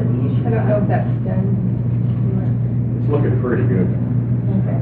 what the issue? I don't know if that's done. It's looking pretty good. Okay.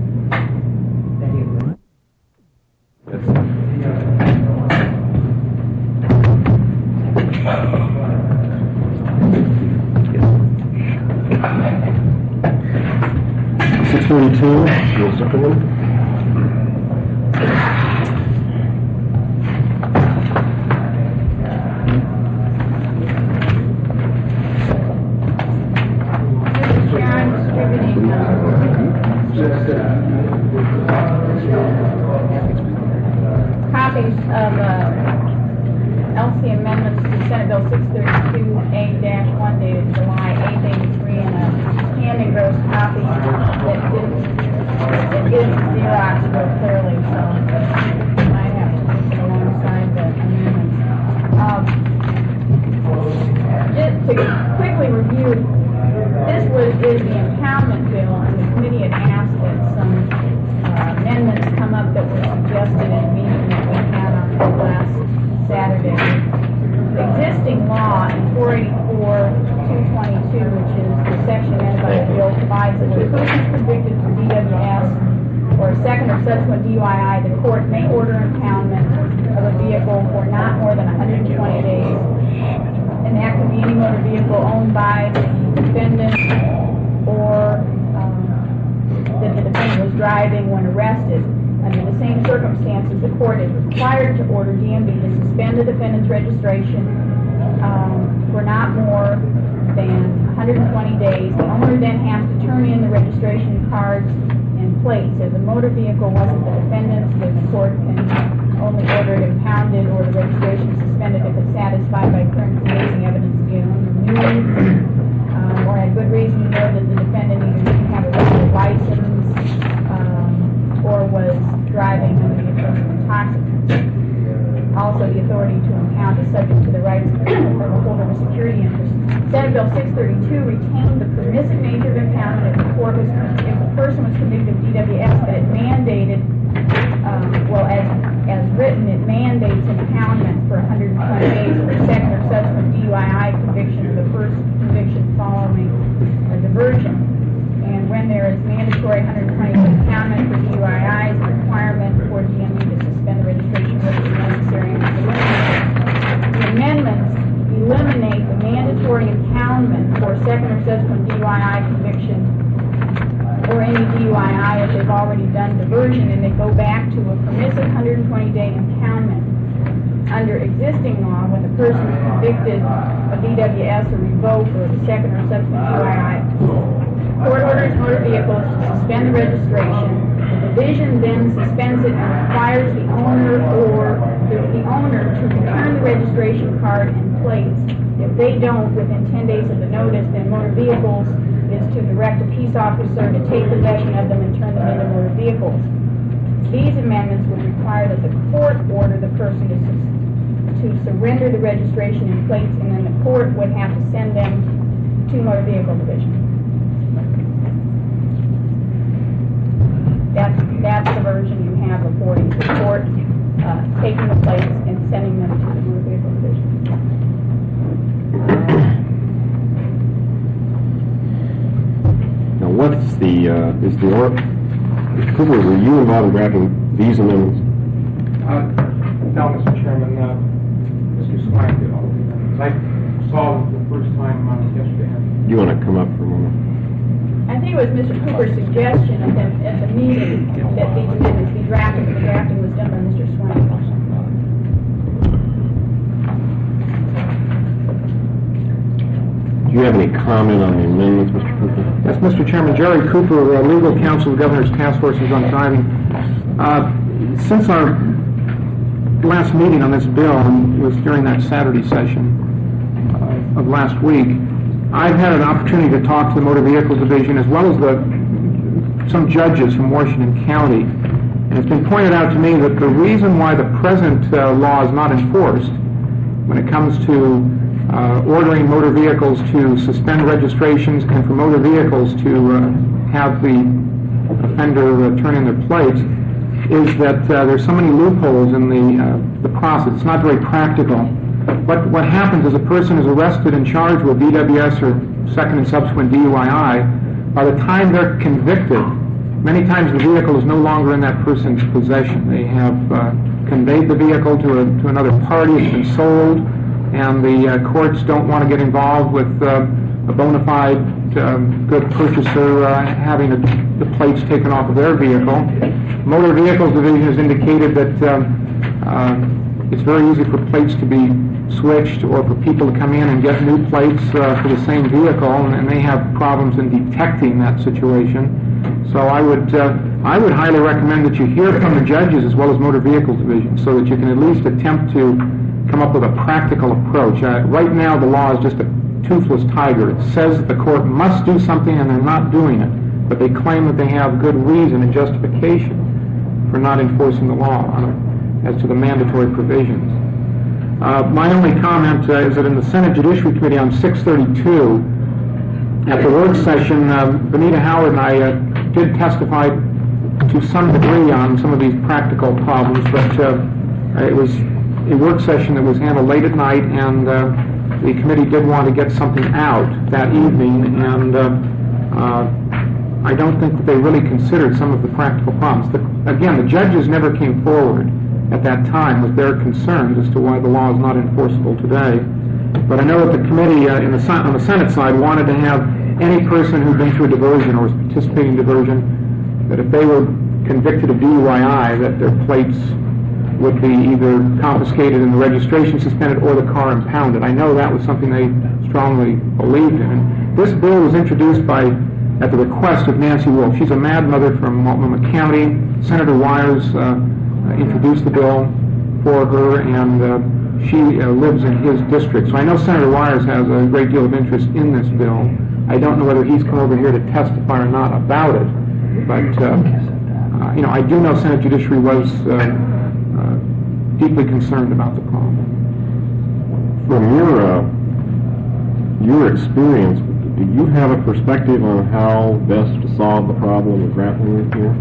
Copies of LC amendments to Senate Bill 632A-1 dated July 8th, 83, and a hand-engrossed copy that isn't Xerox real clearly, so I have to put it alongside the amendments. Just to quickly review, this is the impoundment bill, and the committee had asked that some amendments come up that were suggested in a meeting that we had on last Saturday. The existing law in 484-222, which is the section ended by the bill, provides that when a person is convicted for DWS or a second or subsequent DUI, the court may order impoundment of a vehicle for not more than 120 days. And that could be any motor vehicle owned by the defendant or that the defendant was driving when arrested. Under the same circumstances, the court is required to order DMV to suspend the defendant's registration for not more than 120 days. The owner then has to turn in the registration cards and plates. If the motor vehicle wasn't the defendant's, then the court can only order it impounded or the registration suspended if it's satisfied by current convincing evidence the owner knew or had good reason to know that the defendant either didn't have a regular license or was driving under the influence of intoxicants. Also, the authority to impound is subject to the rights of the holder of a security interest. Senate Bill 632 retained the permissive nature of impoundment if the person was convicted of DWS, but it mandated, as written, it mandates impoundment for 120 days for a second or subsequent DUI conviction or the first conviction following a diversion. And when there is mandatory 120 days impoundment for DUIs, the requirement for DMV to suspend the registration was necessary and the amendments eliminate the mandatory impoundment for a second or subsequent DUI conviction or any DUI if they've already done diversion, and they go back to a permissive 120-day impoundment. Under existing law, when the person is convicted of DWS or revoked or the second or subsequent DUI, court orders motor vehicles to suspend the registration. The division then suspends it and requires the owner to return the registration card and plates. If they don't, within 10 days of the notice, then motor vehicles is to direct a peace officer to take possession of them and turn them into motor vehicles. These amendments would require that the court order the person to surrender the registration and plates, and then the court would have to send them to motor vehicle division. That's the version you have reporting to the court, taking the plates and sending them to the motor vehicle division. Now, what's Mr. Cooper, were you involved in drafting these amendments? No, Mr. Chairman, Mr. Swank did all of them. I saw them the first time yesterday. Do you want to come up for a moment? I think it was Mr. Cooper's suggestion at the meeting that these amendments be drafted, and the drafting was done by Mr. Swank. Do you have any comment on the amendments, Mr. Cooper? Yes, Mr. Chairman. Jerry Cooper, legal counsel of the Governor's Task Forces on Driving. Since our last meeting on this bill was during that Saturday session of last week, I've had an opportunity to talk to the Motor Vehicle Division as well as some judges from Washington County. And it's been pointed out to me that the reason why the present law is not enforced when it comes to ordering motor vehicles to suspend registrations and for motor vehicles to have the offender turn in their plates is that there's so many loopholes in the process. It's not very practical What happens is a person is arrested and charged with DWS or second and subsequent DUII. By the time they're convicted, many times the vehicle is no longer in that person's possession. They have conveyed the vehicle to another party, it's been sold, and the courts don't want to get involved with a bona fide good purchaser having the plates taken off of their vehicle. Motor Vehicles Division has indicated that it's very easy for plates to be switched or for people to come in and get new plates for the same vehicle, and they have problems in detecting that situation. So I would highly recommend that you hear from the judges as well as Motor Vehicles Division so that you can at least attempt to come up with a practical approach. Right now the law is just a toothless tiger. It says that the court must do something and they're not doing it, but they claim that they have good reason and justification for not enforcing the law as to the mandatory provisions. My only comment is that in the Senate Judiciary Committee on 632, at the work session, Benita Howard and I did testify to some degree on some of these practical problems, but it was a work session that was handled late at night, and the committee did want to get something out that evening, and I don't think that they really considered some of the practical problems. Again, the judges never came forward at that time with their concerns as to why the law is not enforceable today. But I know that the committee on the Senate side wanted to have any person who'd been through a diversion or was participating in diversion, that if they were convicted of DUII, that their plates would be either confiscated and the registration suspended or the car impounded. I know that was something they strongly believed in. And this bill was introduced at the request of Nancy Wolf. She's a mad mother from Multnomah County. Senator Wires introduced the bill for her, and she lives in his district. So I know Senator Wires has a great deal of interest in this bill. I don't know whether he's come over here to testify or not about it, but I do know Senate Judiciary was deeply concerned about the problem. From your experience, do you have a perspective on how best to solve the problem we're grappling with here?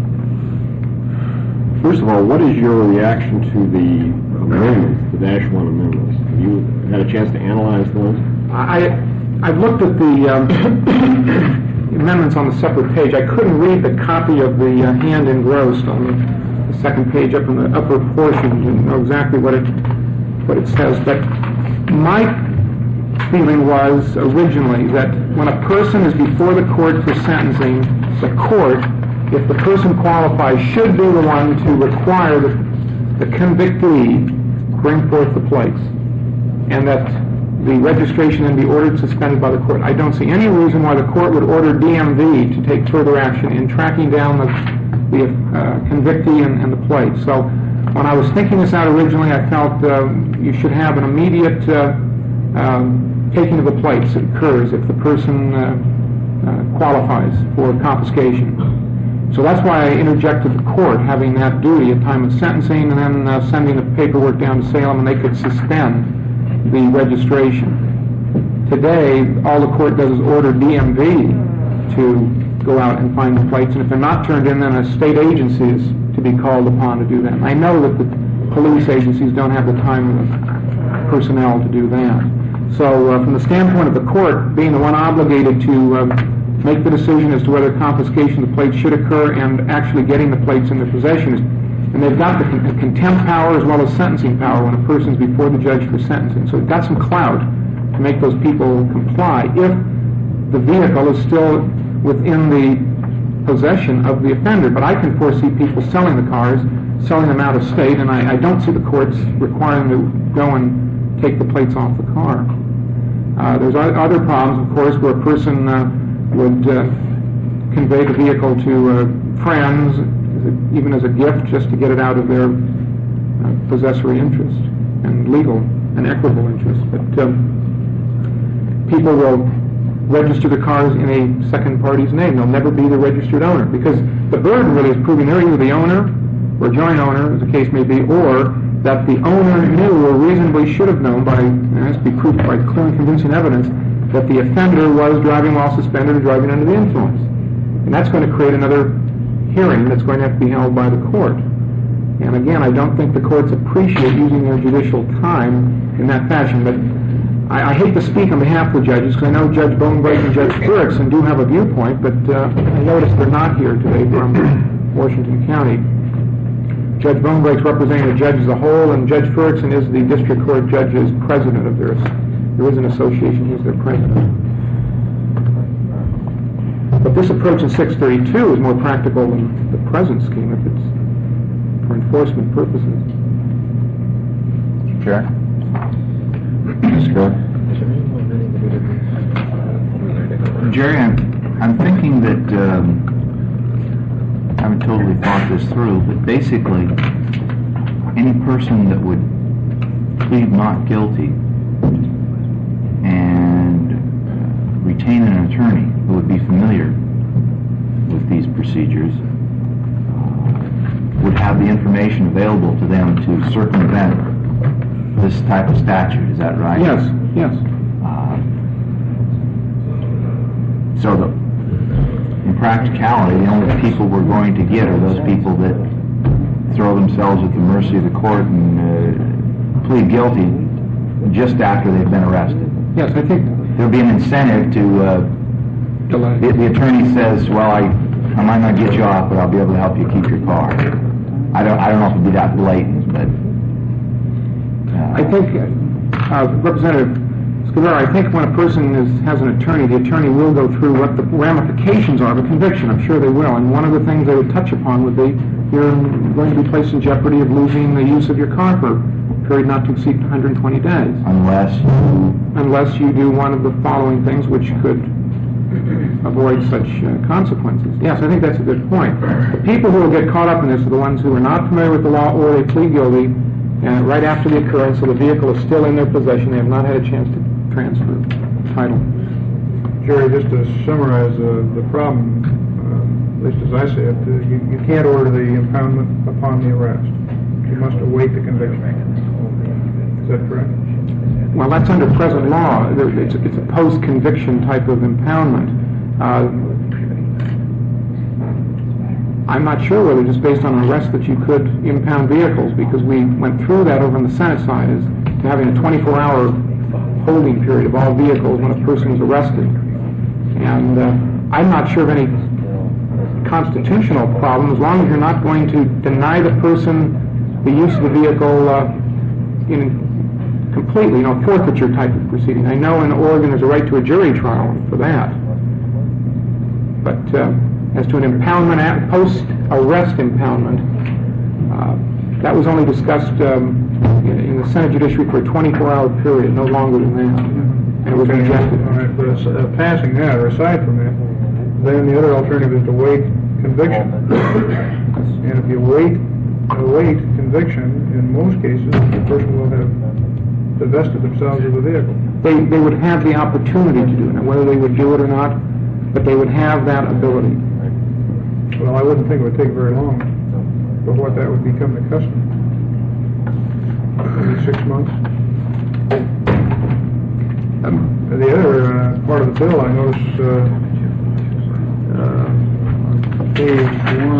First of all, what is your reaction to the amendments, the Dash 1 amendments? Have you had a chance to analyze those? I've looked at the amendments on the separate page. I couldn't read the copy of the hand engrossed on the second page up in the upper portion to know exactly what it says. But my feeling was originally that when a person is before the court for sentencing, the court, if the person qualifies, should be the one to require the convictee bring forth the plates, and that the registration then be ordered suspended by the court. I don't see any reason why the court would order DMV to take further action in tracking down the convictee and the plate. So when I was thinking this out originally, I felt you should have an immediate taking of the plates that occurs if the person qualifies for confiscation. So that's why I interjected the court having that duty at time of sentencing and then sending the paperwork down to Salem, and they could suspend the registration. Today, all the court does is order DMV to go out and find the plates, and if they're not turned in, then a state agency is to be called upon to do that. And I know that the police agencies don't have the time or the personnel to do that. So from the standpoint of the court being the one obligated to make the decision as to whether confiscation of the plates should occur and actually getting the plates in their possession, and they've got the contempt power as well as sentencing power when a person's before the judge for sentencing. So they've got some clout to make those people comply if the vehicle is still within the possession of the offender. But I can foresee people selling the cars, selling them out of state, and I don't see the courts requiring them to go and take the plates off the car. There's other problems, of course, where a person would convey the vehicle to friends, even as a gift, just to get it out of their possessory interest and legal and equitable interest. But people will register the cars in a second party's name. They'll never be the registered owner, because the burden really is proving they're either the owner or joint owner, as the case may be, or that the owner knew or reasonably should have known by, it has to be proved by clear and convincing evidence, that the offender was driving while suspended or driving under the influence. And that's going to create another hearing that's going to have to be held by the court. And again, I don't think the courts appreciate using their judicial time in that fashion. But I hate to speak on behalf of the judges, because I know Judge Bonebrake and Judge Ferguson do have a viewpoint, but I noticed they're not here today from Washington County. Judge Bonebrake's representing the judge as a whole, and Judge Ferguson is the district court judge's president of theirs. There is an association, he's their president. But this approach in 632 is more practical than the present scheme if it's for enforcement purposes. Sure. Mr. Cook? Jerry, I'm thinking that I haven't totally thought this through, but basically any person that would plead not guilty and retain an attorney who would be familiar with these procedures would have the information available to them to circumvent this type of statute. Is that right? Yes, yes. So in practicality, the only people we're going to get are those people that throw themselves at the mercy of the court and plead guilty just after they've been arrested. Yes, I think There'll be an incentive to, delay. the attorney says, well, I might not get you off, but I'll be able to help you keep your car. I don't know if it'd be that blatant, but... I think, Representative Scavera, I think when a person has an attorney, the attorney will go through what the ramifications are of a conviction. I'm sure they will. And one of the things they would touch upon would be you're going to be placed in jeopardy of losing the use of your car for a period not to exceed 120 days. Unless you do one of the following things which could avoid such consequences. Yes, I think that's a good point. The people who will get caught up in this are the ones who are not familiar with the law or they plead guilty and right after the occurrence, so the vehicle is still in their possession. They have not had a chance to transfer title. Jerry, just to summarize the problem, at least as I see it, you can't order the impoundment upon the arrest. You must await the conviction. Is that correct? Well, that's under present law. It's a post-conviction type of impoundment. I'm not sure whether just based on an arrest that you could impound vehicles, because we went through that over on the Senate side as to having a 24-hour holding period of all vehicles when a person is arrested. And I'm not sure of any constitutional problem as long as you're not going to deny the person the use of the vehicle completely, forfeiture type of proceeding. I know in Oregon there's a right to a jury trial for that. But as to an impoundment, post-arrest impoundment, that was only discussed in the Senate Judiciary for a 24-hour period, no longer than that. And it was rejected. All right, but passing that, or aside from that, then the other alternative is to wait conviction. And if you await conviction, in most cases, the person will have divested themselves of the vehicle. They would have the opportunity to do it. Now, whether they would do it or not, but they would have that ability. Well, I wouldn't think it would take very long for what that would become the custom. Maybe 6 months. The other part of the bill, I noticed on page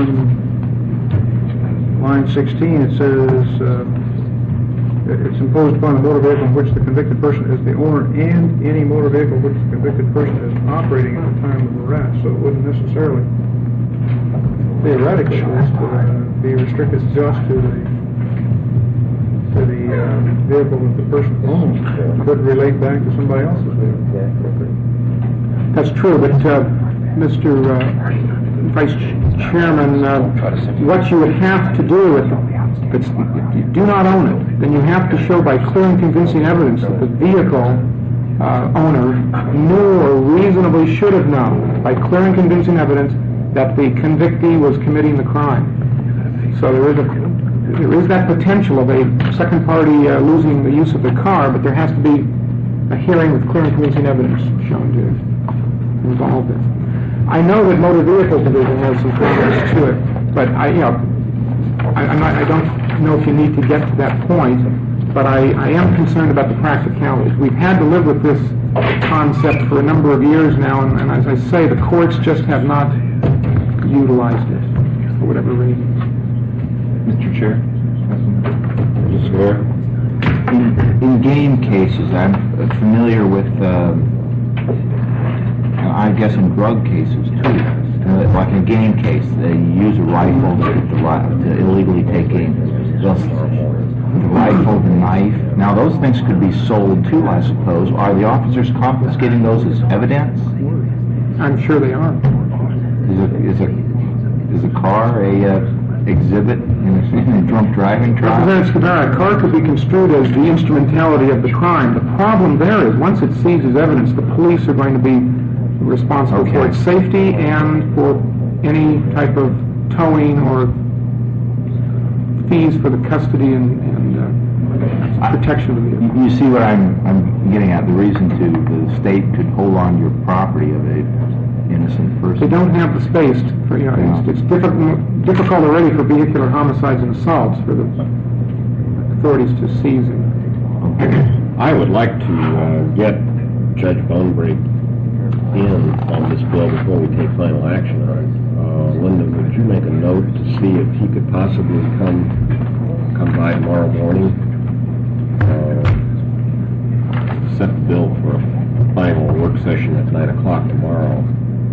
1, line 16, it says it's imposed upon the motor vehicle in which the convicted person is the owner and any motor vehicle which the convicted person is operating at the time of arrest. So it wouldn't necessarily, theoretically, be restricted just to the vehicle that the person owns. It could relate back to somebody else's vehicle. That's true, but Mr. Vice Chairman, what you would have to do if you do not own it, then you have to show by clear and convincing evidence that the vehicle owner knew or reasonably should have known by clear and convincing evidence that the convictee was committing the crime. So there is that potential of a second party losing the use of the car, but there has to be a hearing with clear and convincing evidence shown to involve this. I know that Motor Vehicle Division has some progress to it, but I don't know if you need to get to that point, but I am concerned about the practicalities. We've had to live with this concept for a number of years now, and as I say, the courts just have not utilized it for whatever reason. Mr. Chair? Yes, sir. In game cases, I'm familiar with, I guess in drug cases too. Like in a game case, they use a rifle to illegally take game. The rifle, the knife. Now those things could be sold too, I suppose. Are the officers confiscating those as evidence? I'm sure they are. Is a car a exhibit in a drunk driving trial? Representative Scavera, a car could be construed as the instrumentality of the crime. The problem there is, once it sees as evidence, the police are going to be responsible for its safety and for any type of towing or fees for the custody and protection of the vehicle. You see what I'm getting at? The reason the state could hold on to your property of a innocent person. They don't have the space for, it's difficult already for vehicular homicides and assaults for the authorities to seize it. I would like to get Judge Bonebreak in on this bill before we take final action on it. Linda, would you make a note to see if he could possibly come by tomorrow morning? Set the bill for a final work session at 9 o'clock tomorrow.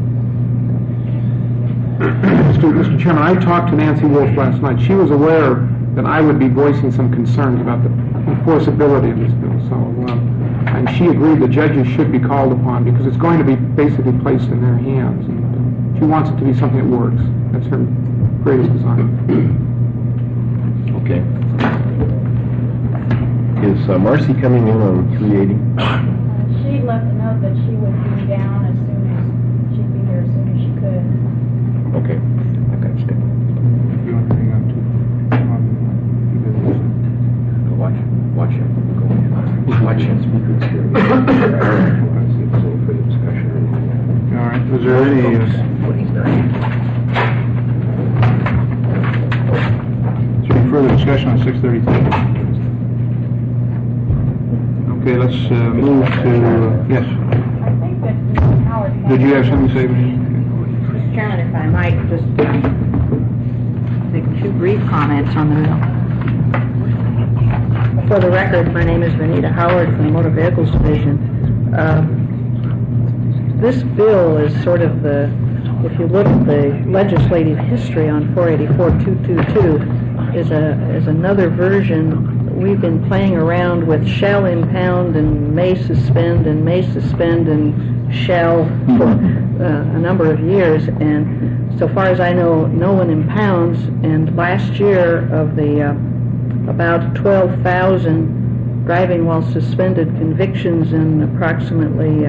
Mr. Chairman, I talked to Nancy Wolf last night. She was aware that I would be voicing some concerns about the enforceability of this bill. So, and she agreed the judges should be called upon because it's going to be basically placed in their hands. And she wants it to be something that works. That's her greatest desire. Okay. Is Marcy coming in on 380? She left a note that she would be down as soon as, she'd be here as soon as she could. Okay. I've got to stay. If you want to hang on to Watch it. Go ahead. Watch it. All right, is there any, further discussion on 632? Okay, let's move to, yes. I think that Mr. Howard had... Did you have something to say, Vinnie? Mr. Chairman, if I might just make 2 brief comments on the bill. For the record, my name is Vanita Howard from the Motor Vehicles Division. This bill is sort of the, if you look at the legislative history on 484-222, is another version. We've been playing around with shall impound and may suspend and shall for a number of years, and so far as I know, no one impounds. And last year, of the about 12,000 driving while suspended convictions and approximately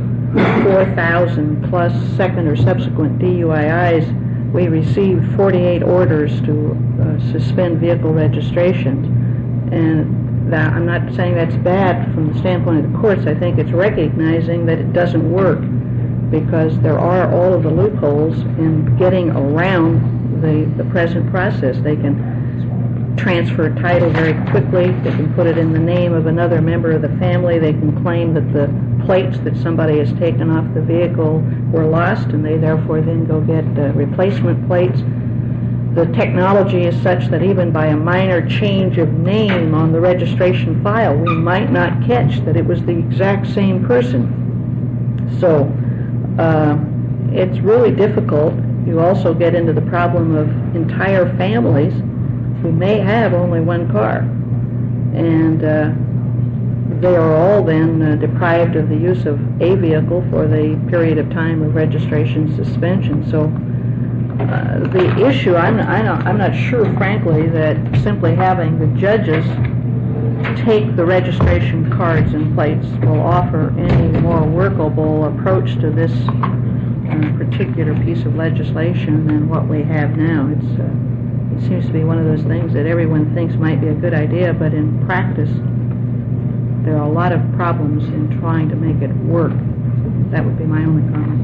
4,000 plus second or subsequent DUIs, we received 48 orders to suspend vehicle registrations. And that, I'm not saying that's bad from the standpoint of the courts. I think it's recognizing that it doesn't work because there are all of the loopholes in getting around the present process. They can transfer title very quickly. They can put it in the name of another member of the family. They can claim that the plates that somebody has taken off the vehicle were lost, and they therefore then go get replacement plates. The technology is such that even by a minor change of name on the registration file, we might not catch that it was the exact same person. So it's really difficult. You also get into the problem of entire families who may have only one car, and they are all then deprived of the use of a vehicle for the period of time of registration suspension. So the issue, I'm not sure, frankly, that simply having the judges take the registration cards and plates will offer any more workable approach to this particular piece of legislation than what we have now. It seems to be one of those things that everyone thinks might be a good idea, but in practice, there are a lot of problems in trying to make it work. That would be my only comment.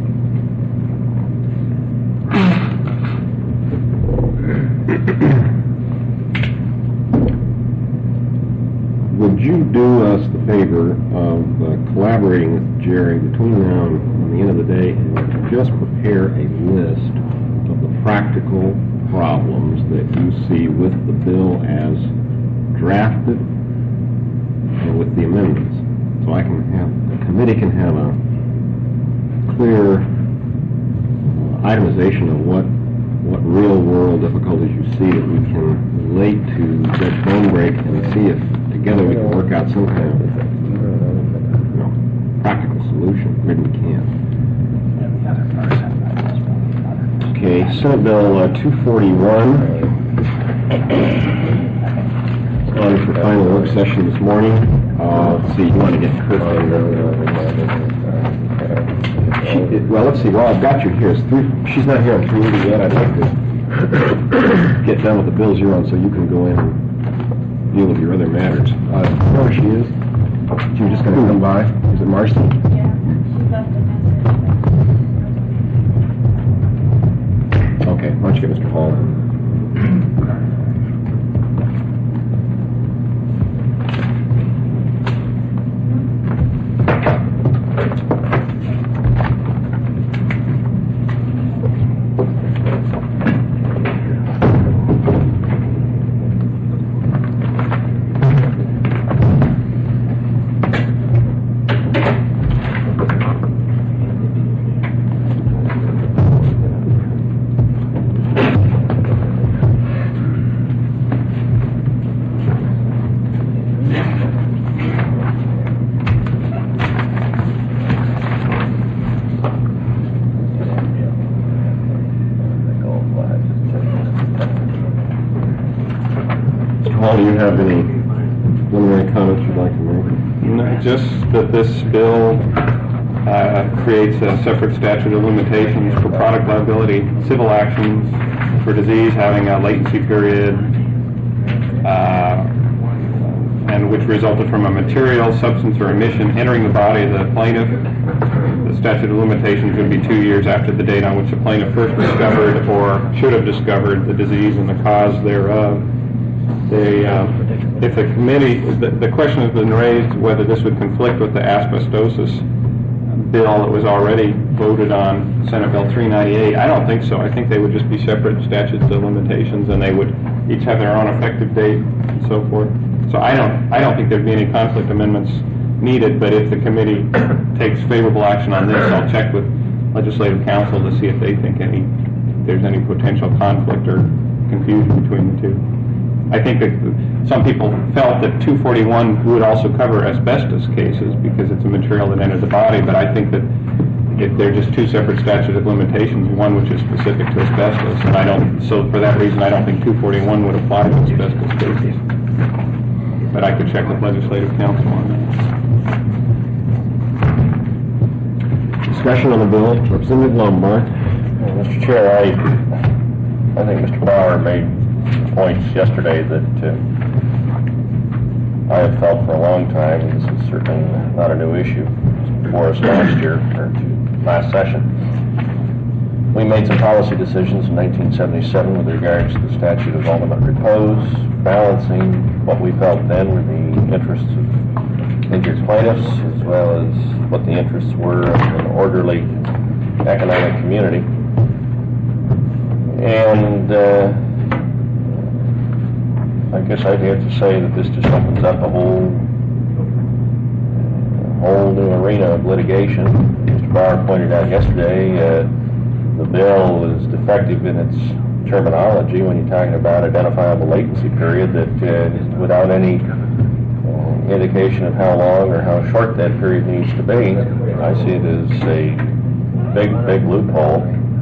Would you do us the favor of collaborating with Jerry between now and the end of the day and just prepare a list of the practical problems that you see with the bill as drafted and with the amendments? So the committee can have a clear itemization of what real-world difficulties you see that we can relate to Judge Bonebrake and see if together we can work out some kind of practical solution. Maybe we can. Okay, Senate Bill 241 on for final work session this morning. Let's see, you want to get Kurt in well, let's see. Well, I've got you here. She's not here on 380 yet. I'd like to get done with the bills you're on so you can go in and deal with your other matters. Where she is? She was just going to come by. Is it Marcy? Yeah, she left a message. Okay, why don't you get Mr. Hall? Do you have any preliminary comments you'd like to make? No, just that this bill creates a separate statute of limitations for product liability, civil actions for disease having a latency period, and which resulted from a material, substance, or emission entering the body of the plaintiff. The statute of limitations would be 2 years after the date on which the plaintiff first discovered or should have discovered the disease and the cause thereof. If the committee, the question has been raised whether this would conflict with the asbestosis bill that was already voted on, Senate Bill 398. I don't think so. I think they would just be separate statutes of limitations, and they would each have their own effective date and so forth. So I don't think there'd be any conflict amendments needed. But if the committee takes favorable action on this, I'll check with legislative counsel to see if they think there's any potential conflict or confusion between the two. I think that some people felt that 241 would also cover asbestos cases because it's a material that entered the body, but I think that if they're just two separate statutes of limitations, one which is specific to asbestos, so for that reason I don't think 241 would apply to asbestos cases. But I could check with legislative counsel on that. Discussion on the bill. Representative Lombard. Mr. Chair, I think Mr. Bauer made points yesterday that I have felt for a long time, and this is certainly not a new issue. It was before us last session. We made some policy decisions in 1977 with regards to the statute of ultimate repose, balancing what we felt then were the interests of injured plaintiffs as well as what the interests were of an orderly economic community. And I guess I'd have to say that this just opens up a whole new arena of litigation. Mr. Bauer pointed out yesterday, the bill is defective in its terminology when you're talking about identifiable latency period, that without any indication of how long or how short that period needs to be. I see it as a big loophole.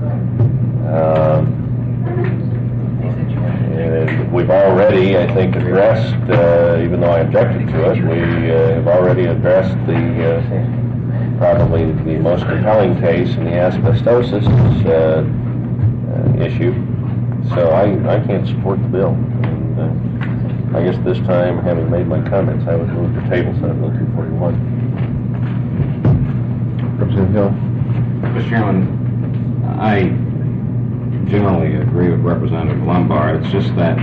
And we've already, I think, addressed, even though I objected to it, we have already addressed probably the most compelling case in the asbestosis issue. So I can't support the bill. And, I guess this time, having made my comments, I would move to table Senate Bill 241. Representative Hill. Mr. Chairman, I generally agree with Representative Lombard. It's just that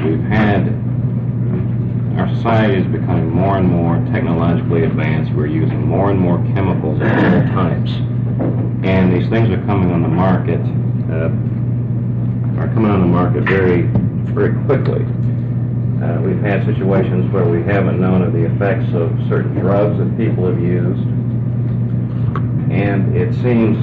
our society is becoming more and more technologically advanced. We're using more and more chemicals of all types. And these things are coming on the market, are coming on the market very, very quickly. We've had situations where we haven't known of the effects of certain drugs that people have used, and it seems,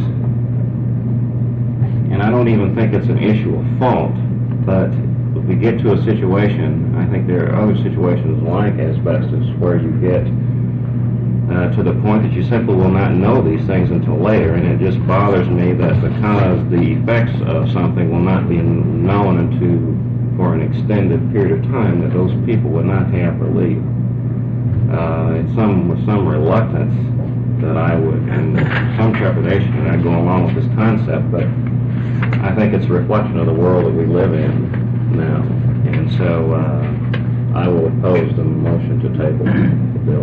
and I don't even think it's an issue of fault, but if we get to a situation, I think there are other situations like asbestos where you get to the point that you simply will not know these things until later, and it just bothers me that because the effects of something will not be known until for an extended period of time, that those people would not have relief. It's with some reluctance that I would, and some trepidation that I'd go along with this concept, but I think it's a reflection of the world that we live in now, and so I will oppose the motion to table the bill.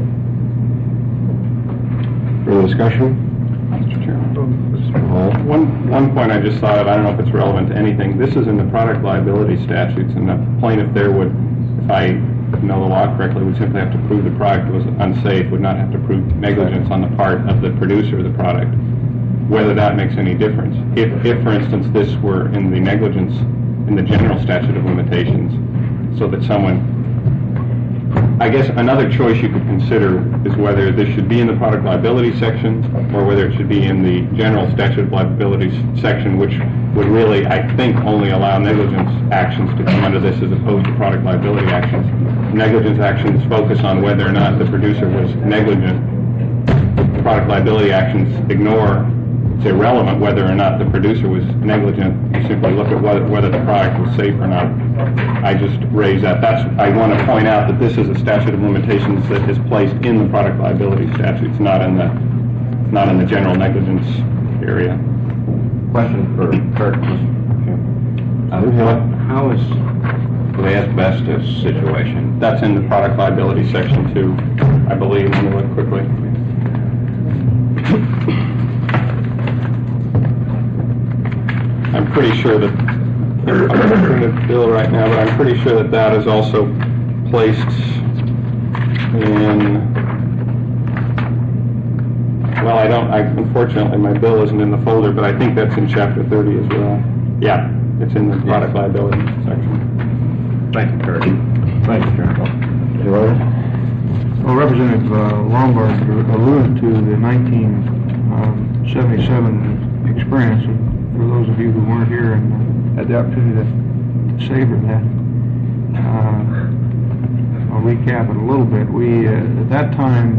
Further discussion? Mr. Chairman. One point I just thought of, I don't know if it's relevant to anything. This is in the product liability statutes, and the plaintiff there would, if I know the law correctly, would simply have to prove the product was unsafe, would not have to prove negligence on the part of the producer of the product, whether that makes any difference. If for instance, this were in the negligence, in the general statute of limitations, so that someone, I guess another choice you could consider is whether this should be in the product liability section or whether it should be in the general statute of liabilities section, which would really, I think, only allow negligence actions to come under this as opposed to product liability actions. Negligence actions focus on whether or not the producer was negligent. Product liability actions ignore, it's irrelevant whether or not the producer was negligent. You simply look at whether the product was safe or not. I just raise that. I want to point out that this is a statute of limitations that is placed in the product liability statutes, not in the general negligence area. Question for Kurt. How is the asbestos situation? That's in the product liability section too, I believe. Let me look quickly. I'm pretty sure that, I'm looking at the bill right now, but I'm pretty sure that that is also placed in, well, unfortunately my bill isn't in the folder, but I think that's in chapter 30 as well. Yeah, it's in the product liability section. Thank you, Kurt. Thank you, Chairman. Well, Representative Lombard alluded to the 1977 experience. For those of you who weren't here and had the opportunity to savor that, I'll recap it a little bit. We, at that time,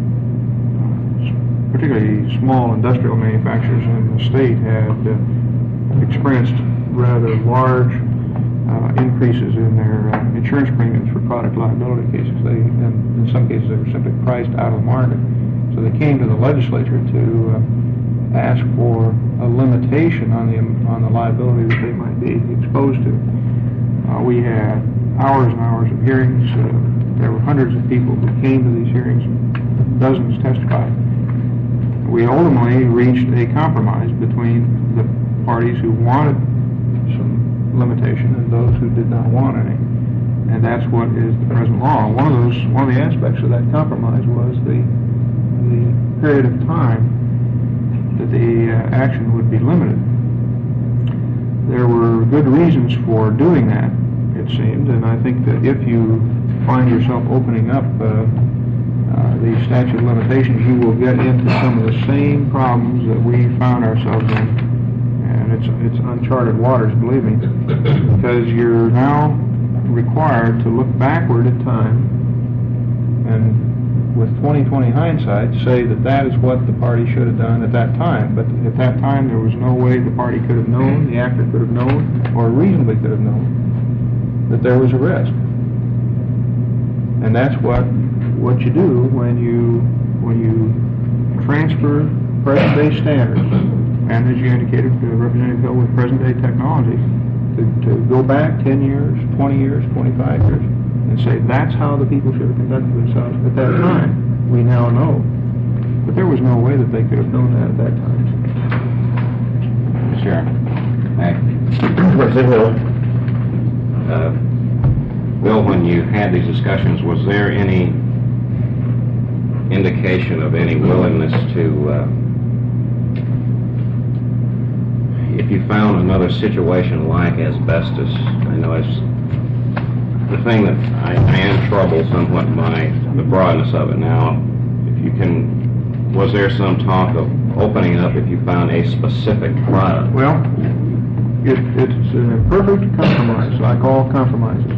particularly small industrial manufacturers in the state had experienced rather large increases in their insurance premiums for product liability cases. In some cases, they were simply priced out of the market. So they came to the legislature to ask for a limitation on the liability that they might be exposed to. We had hours and hours of hearings. There were hundreds of people who came to these hearings. Dozens testified. We ultimately reached a compromise between the parties who wanted some limitation and those who did not want any. And that's what is the present law. One of the aspects of that compromise was the period of time that the action would be limited. There were good reasons for doing that, it seemed, and I think that if you find yourself opening up the statute of limitations, you will get into some of the same problems that we found ourselves in. And it's uncharted waters, believe me, because you're now required to look backward in time and with 20/20 hindsight, say that is what the party should have done at that time. But at that time, there was no way the party could have known, the actor could have known, or reasonably could have known that there was a risk. And that's what you do when you transfer present-day standards, and as you indicated, Representative Hill, with present-day technology, to go back 10 years, 20 years, 25 years, and say that's how the people should have conducted themselves at that time. We now know. But there was no way that they could have known that at that time. Sure. Representative Hill. Bill, when you had these discussions, was there any indication of any willingness to, if you found another situation like asbestos, I know it's the thing that I am troubled somewhat by the broadness of it now. If you can, was there some talk of opening up if you found a specific product? Well, it's an imperfect compromise, like all compromises.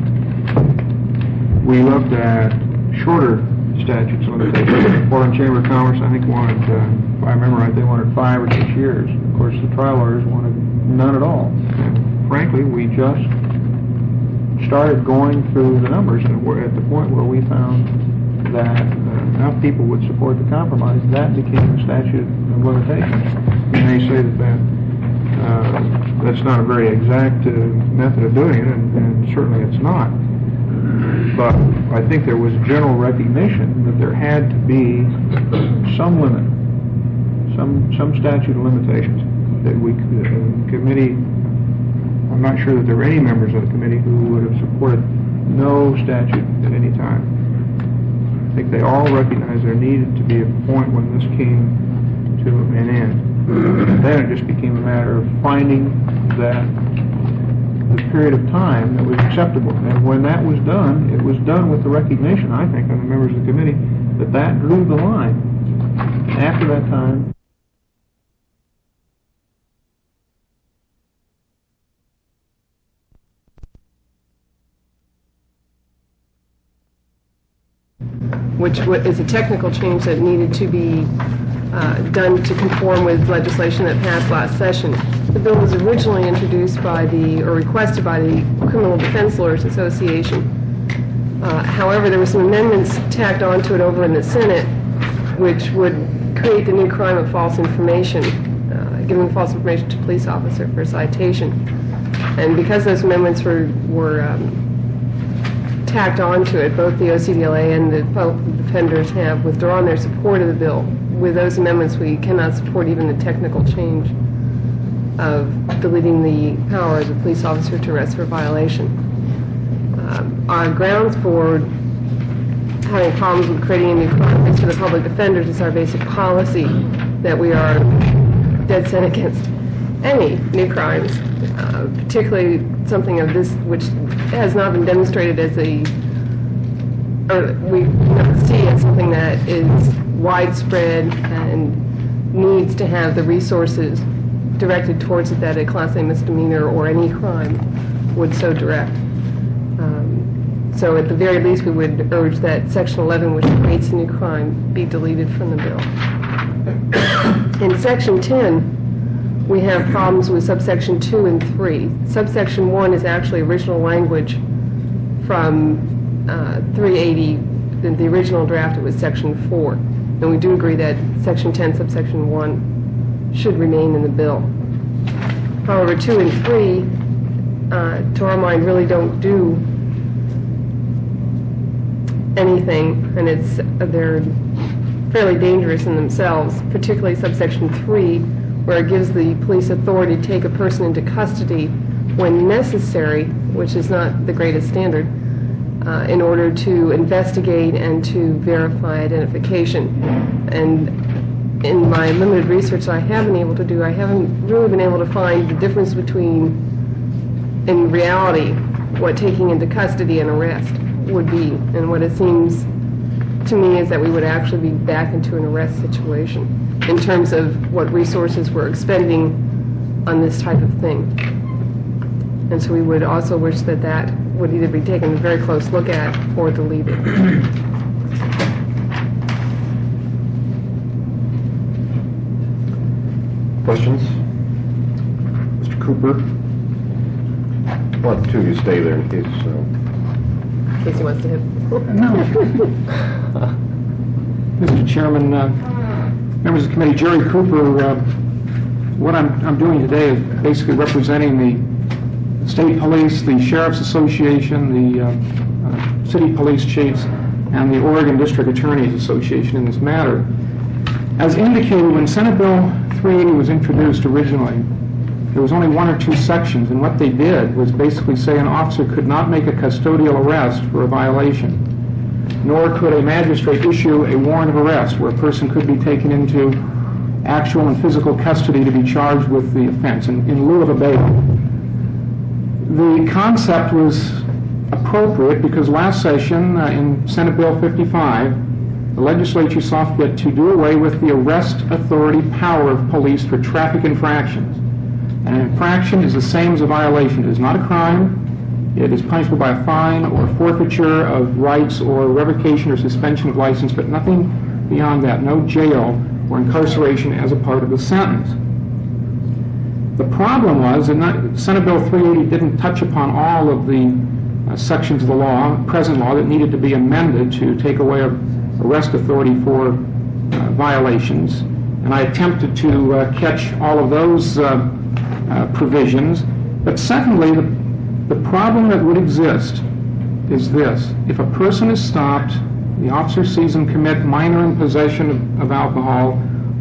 We looked at shorter statutes of limitations. The Portland Chamber of Commerce, I think, wanted, if I remember right, they wanted 5 or 6 years. Of course, the trial lawyers wanted none at all. And frankly, we just started going through the numbers, and we're at the point where we found that enough people would support the compromise. That became the statute of limitations. You may say that that's not a very exact method of doing it, and certainly it's not. But I think there was general recognition that there had to be some limit, some statute of limitations that we could, the committee. I'm not sure that there were any members of the committee who would have supported no statute at any time. I think they all recognized there needed to be a point when this came to an end. And then it just became a matter of finding that the period of time that was acceptable. And when that was done, it was done with the recognition, I think, of the members of the committee that that drew the line. After that time, which is a technical change that needed to be done to conform with legislation that passed last session. The bill was originally introduced by or requested by the Criminal Defense Lawyers Association. However, there were some amendments tacked onto it over in the Senate, which would create the new crime of false information, giving false information to a police officer for a citation. And because those amendments were tacked onto it, both the OCDLA and the public defenders have withdrawn their support of the bill. With those amendments, we cannot support even the technical change of deleting the power of the police officer to arrest for violation. Our grounds for having problems with creating a new crime for the public defenders is our basic policy that we are dead set against any new crimes, particularly something of this which has not been demonstrated as we see as something that is widespread and needs to have the resources directed towards it that a Class A misdemeanor or any crime would so direct. So at the very least, we would urge that Section 11, which creates a new crime, be deleted from the bill. In Section 10, we have problems with subsection 2 and 3. Subsection 1 is actually original language from 380. The original draft, it was Section 4. And we do agree that Section 10, subsection 1 should remain in the bill. However, 2 and 3, to our mind, really don't do anything, and they're fairly dangerous in themselves, particularly subsection 3, where it gives the police authority to take a person into custody when necessary, which is not the greatest standard, in order to investigate and to verify identification. And in my limited research I have been able to do, I haven't really been able to find the difference between, in reality, what taking into custody and arrest would be. And what it seems to me is that we would actually be back into an arrest situation in terms of what resources we're expending on this type of thing. And so we would also wish that that would either be taken a very close look at or deleted. Questions? Mr. Cooper? I'll let the two of you stay there in case... In case he wants to hit. Mr. Chairman, members of the committee, Jerry Cooper, what I'm doing today is basically representing the state police, the Sheriff's Association, the city police chiefs, and the Oregon District Attorneys Association in this matter. As indicated, when Senate Bill 380 was introduced originally, there was only 1 or 2 sections, and what they did was basically say an officer could not make a custodial arrest for a violation, nor could a magistrate issue a warrant of arrest where a person could be taken into actual and physical custody to be charged with the offense in lieu of a bail. The concept was appropriate because last session in Senate Bill 55, the legislature saw fit to do away with the arrest authority power of police for traffic infractions. An infraction is the same as a violation. It is not a crime. It is punishable by a fine or forfeiture of rights or revocation or suspension of license, but nothing beyond that. No jail or incarceration as a part of the sentence. The problem was that Senate Bill 380 didn't touch upon all of the sections of the law, present law, that needed to be amended to take away arrest authority for violations. And I attempted to catch all of those provisions. But secondly, the problem that would exist is this. If a person is stopped, the officer sees him commit minor in possession of alcohol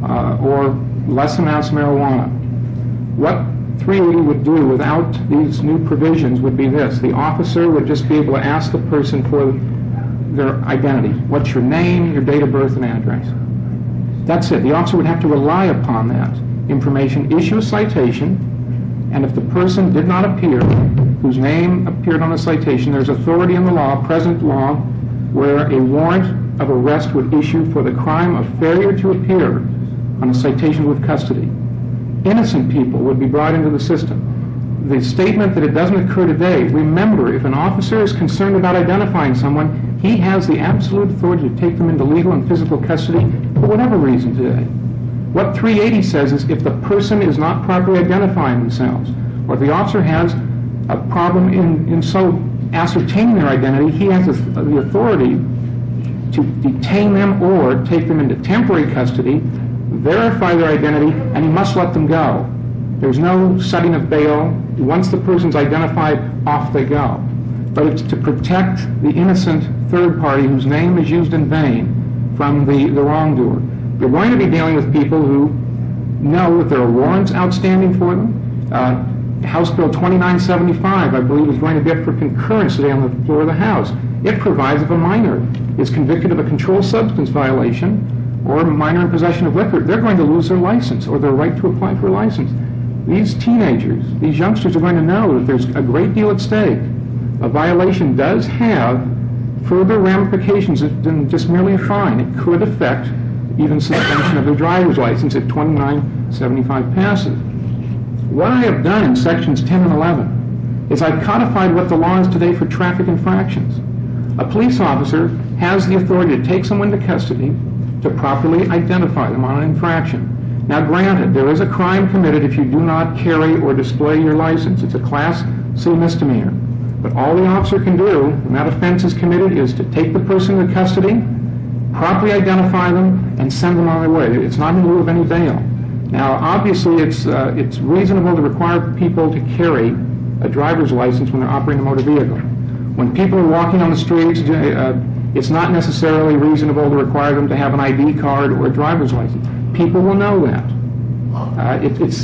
or less amounts of marijuana. What 380 would do without these new provisions would be this. The officer would just be able to ask the person for their identity. What's your name, your date of birth, and address? That's it. The officer would have to rely upon that information, issue a citation, and if the person did not appear, whose name appeared on the citation, there's authority in the law, present law, where a warrant of arrest would issue for the crime of failure to appear on a citation with custody. Innocent people would be brought into the system. The statement that it doesn't occur today, remember, if an officer is concerned about identifying someone, he has the absolute authority to take them into legal and physical custody for whatever reason today. What 380 says is if the person is not properly identifying themselves, or if the officer has a problem in so ascertaining their identity, he has the authority to detain them or take them into temporary custody, verify their identity, and he must let them go. There's no setting of bail. Once the person's identified, off they go. But it's to protect the innocent third party whose name is used in vain from the wrongdoer. You're going to be dealing with people who know that there are warrants outstanding for them. House Bill 2975, I believe, is going to be up for concurrence today on the floor of the House. It provides if a minor is convicted of a controlled substance violation or minor in possession of liquor, they're going to lose their license or their right to apply for a license. These teenagers, these youngsters are going to know that there's a great deal at stake. A violation does have further ramifications than just merely a fine. It could affect even suspension of their driver's license if 2975 passes. What I have done in sections 10 and 11 is I've codified what the law is today for traffic infractions. A police officer has the authority to take someone to custody to properly identify them on an infraction. Now granted, there is a crime committed if you do not carry or display your license. It's a Class C misdemeanor. But all the officer can do when that offense is committed is to take the person into custody, properly identify them, and send them on their way. It's not in lieu of any bail. Now, obviously, it's reasonable to require people to carry a driver's license when they're operating a motor vehicle. When people are walking on the streets, it's not necessarily reasonable to require them to have an ID card or a driver's license. People will know that.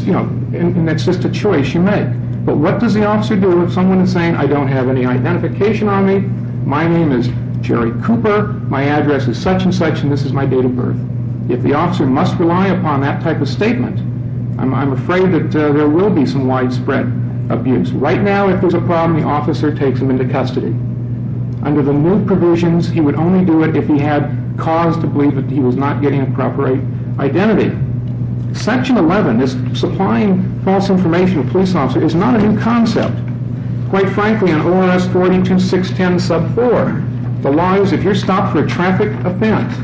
And that's just a choice you make. But what does the officer do if someone is saying, I don't have any identification on me, my name is Jerry Cooper, my address is such and such, and this is my date of birth? If the officer must rely upon that type of statement, I'm afraid that there will be some widespread abuse. Right now, if there's a problem, the officer takes him into custody. Under the new provisions, he would only do it if he had cause to believe that he was not getting a proper identity. Section 11, this supplying false information to a police officer, is not a new concept. Quite frankly, on ORS 42610 sub 4, the law is if you're stopped for a traffic offense,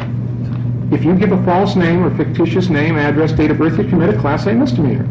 if you give a false name or fictitious name, address, date of birth, you commit a Class A misdemeanor.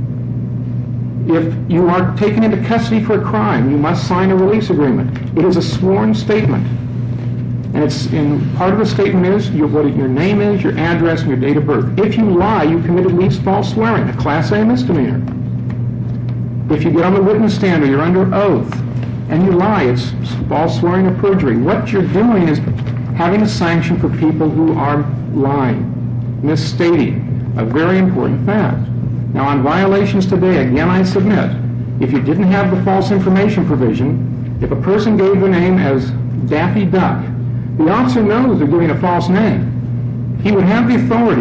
If you are taken into custody for a crime, you must sign a release agreement. It is a sworn statement. And part of the statement is what your name is, your address, and your date of birth. If you lie, you commit at least false swearing, a Class A misdemeanor. If you get on the witness stand or you're under oath and you lie, it's false swearing or perjury. What you're doing is having a sanction for people who are lying, misstating a very important fact. Now, on violations today, again, I submit, if you didn't have the false information provision, if a person gave their name as Daffy Duck, the officer knows they're giving a false name. He would have the authority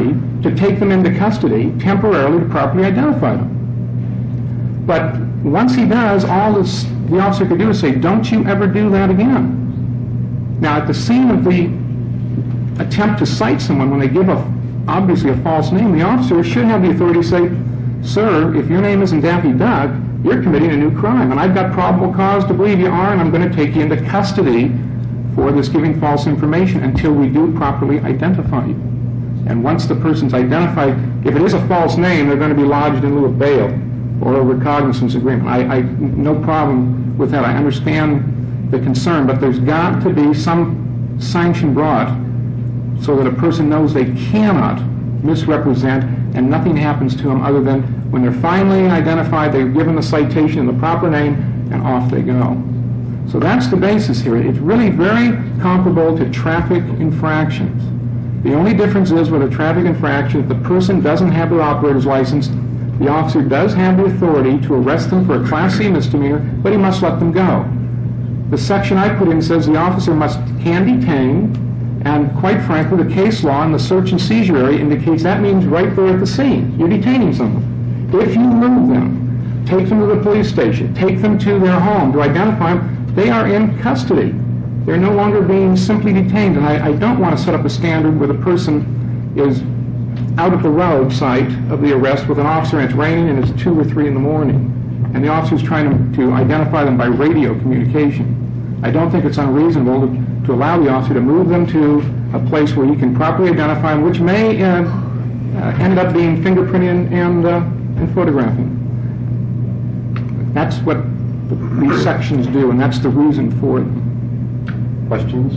to take them into custody temporarily to properly identify them. But once he does, all the officer could do is say, don't you ever do that again. Now, at the scene of the attempt to cite someone, when they give obviously a false name, the officer should have the authority to say, sir, if your name isn't Daffy Duck, you're committing a new crime, and I've got probable cause to believe you are, and I'm going to take you into custody for this giving false information until we do properly identify you. And once the person's identified, if it is a false name, they're going to be lodged in lieu of bail or a recognizance agreement. I no problem with that. I understand the concern, but there's got to be some sanction brought so that a person knows they cannot misrepresent and nothing happens to them other than when they're finally identified, they're given the citation and the proper name, and off they go. So that's the basis here. It's really very comparable to traffic infractions. The only difference is with a traffic infraction, if the person doesn't have their operator's license, the officer does have the authority to arrest them for a Class C misdemeanor, but he must let them go. The section I put in says the officer can detain, and quite frankly, the case law in the search and seizure area indicates that means right there at the scene. You're detaining someone. If you move them, take them to the police station, take them to their home to identify them, they are in custody. They're no longer being simply detained, and I don't want to set up a standard where the person is out at the road site of the arrest with an officer and it's raining and it's 2 or 3 in the morning, and the officer's trying to identify them by radio communication. I don't think it's unreasonable to allow the officer to move them to a place where he can properly identify them, which may end up being fingerprinting and photographing. That's what these sections do, and that's the reason for it. Questions?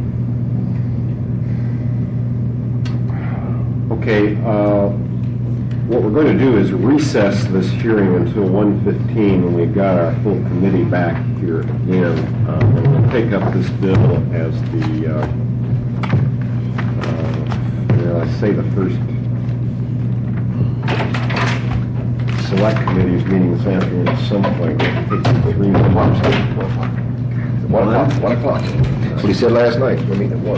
Okay, what we're going to do is recess this hearing until 1:15 when we've got our full committee back here again. And we'll take up this bill as I say the first select committee is meeting this afternoon at some point. It'll take 3 o'clock. 1 o'clock. That's what he said last night. We're meeting at 1.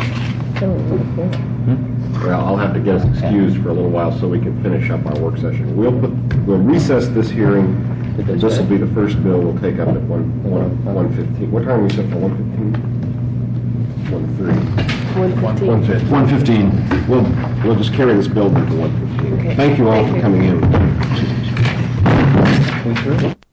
Well, I'll have to get us excused for a little while so we can finish up our work session. We'll recess this hearing. This will be the first bill we'll take up at 1:15. What time are we set for 1:15? 1:30. 1:15. We'll just carry this bill to 1:15. Thank you all for coming in.